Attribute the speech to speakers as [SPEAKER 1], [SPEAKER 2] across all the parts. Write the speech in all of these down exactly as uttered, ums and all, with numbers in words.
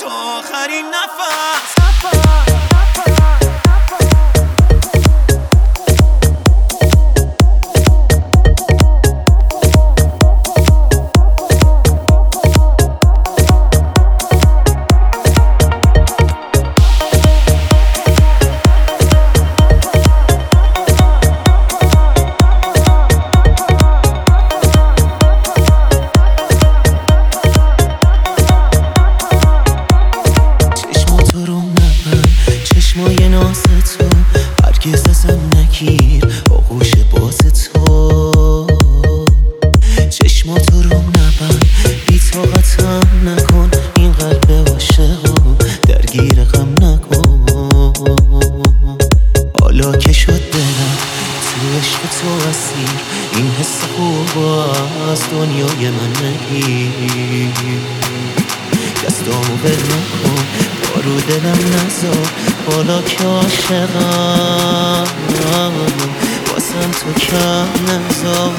[SPEAKER 1] آخرین نفس.
[SPEAKER 2] چشمای ناز تو هرگز ازم نگیر، آغوش باز تو چشماتو رو نبند، بی طاقتم نکن، این قلب عاشقو درگیر غم نکن. حالا که شد دلم تو عشق تو اسیر، این حس خوب از دنیای من نگیر. دستامو بل نکن، رو دلم نذار، حالا که عاشقم واسم تو کم نذار.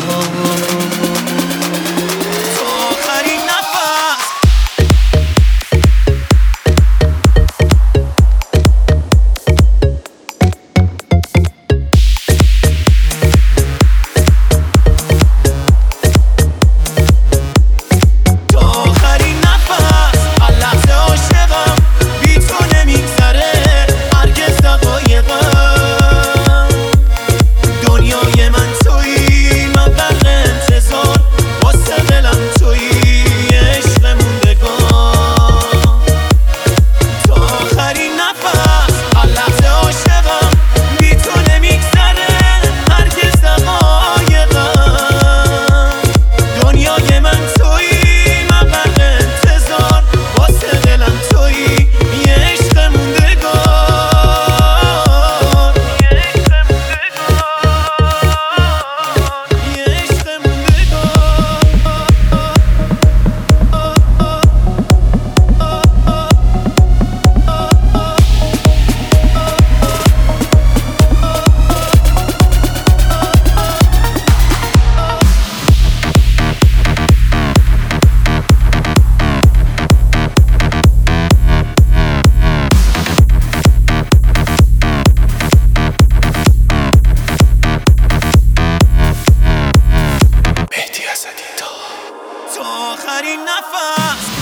[SPEAKER 1] آخرین نفس.